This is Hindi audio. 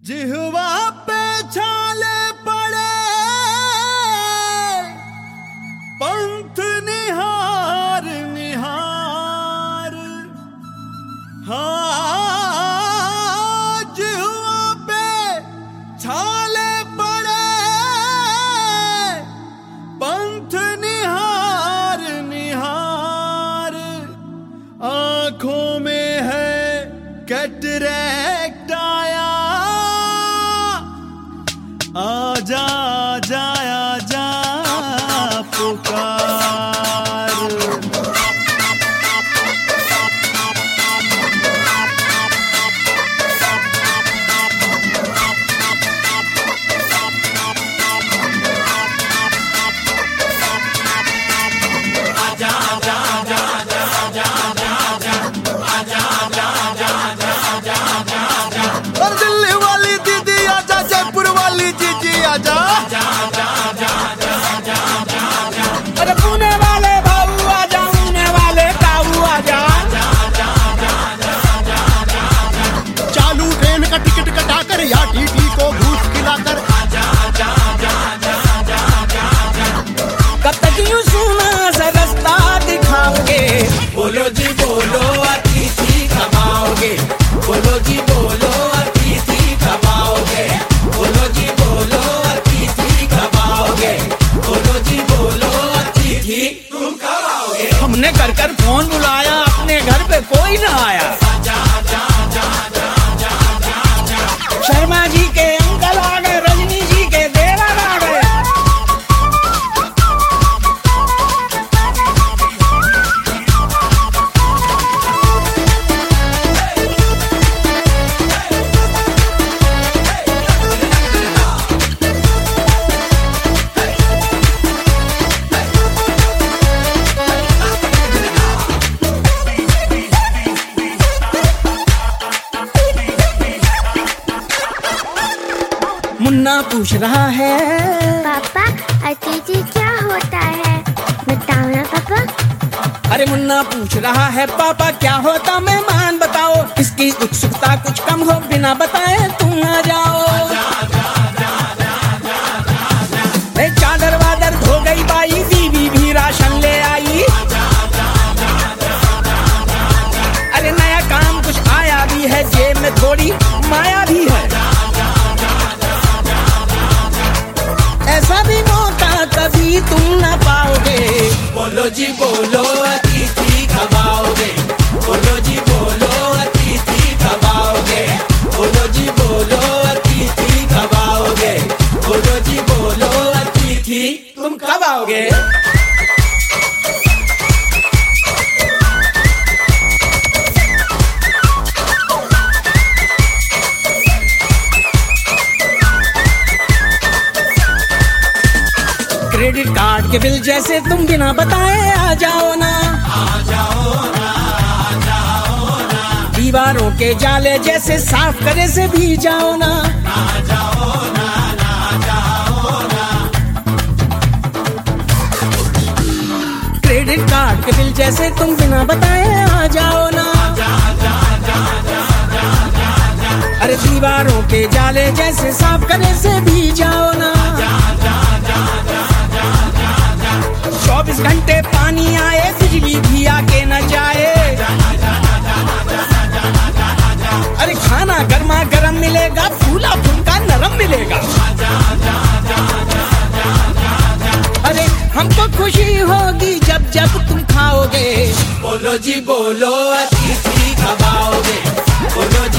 जिह्वा पे छाले पड़े पंथ निहार निहार। हाँ, जिह्वा पे छाले पड़े पंथ निहार निहार। आंखों में है कैटरैक्ट आया, आजा आजा आजा पुकार। आजा आजा आजा आजा आजा आजा आजा आजा आजा आजा आजा आजा। और दिल्ली वाली दीदी आजा, जयपुर वाली जीजी आजा। अरे पुणे वाले भाऊ आजा, पुणे वाले काऊ आजा। चालू ट्रेन का टिकट कटाकर या टीटी को घूस खिलाकर। कब तक यूं सुना सा रास्ता दिखाओगे? बोलो जी बोलो, अतिथि कब आओगे? बोलो जी बोलो, अतिथि कब आओगे? बोलो जी बोलो, अतिथि कब आओगे? बोलो जी बोलो, अतिथि तुम कब आओगे? हमने कर कर फोन बुलाया, अपने घर पे कोई ना आया। शर्मा जी के अंकल आ गए, रजनी जी के देवर आ गए। मुन्ना पूछ रहा है, पापा अतिथि क्या होता है? बताओ ना पापा। अरे मुन्ना पूछ रहा है, पापा क्या होता मेहमान बताओ। इसकी उत्सुकता कुछ कम हो, बिना बताए तुम आ जाओ। चादर वादर धो गई बाई, बीवी भी राशन ले आई। अरे नया काम कुछ आया भी है, जेब में थोड़ी माया भी है। ऐसा भी मौका कभी तुम ना पाओगे। बोलो जी बोलो, अतिथि कब आओगे? बोलो जी बोलो, अतिथि कब आओगे? बोलो जी बोलो, अतिथि कब आओगे? बोलो जी बोलो, अतिथि तुम कब आओगे? क्रेडिट कार्ड के बिल जैसे तुम बिना बताए आ जाओ ना। दीवारों के जाले जैसे साफ करे से भी जाओ ना। क्रेडिट कार्ड के बिल जैसे तुम बिना बताए आ जाओ ना। अरे दीवारों के जाले जैसे साफ करे से भी जाओ ना। 24 घंटे पानी आए, बिजली भी आके न जाए। अरे खाना गर्मा गर्म मिलेगा, फूला फुल्का नरम मिलेगा। अरे हमको खुशी होगी जब जब तुम खाओगे। बोलो जी बोलो, अतिथि कब आओगे? बोलो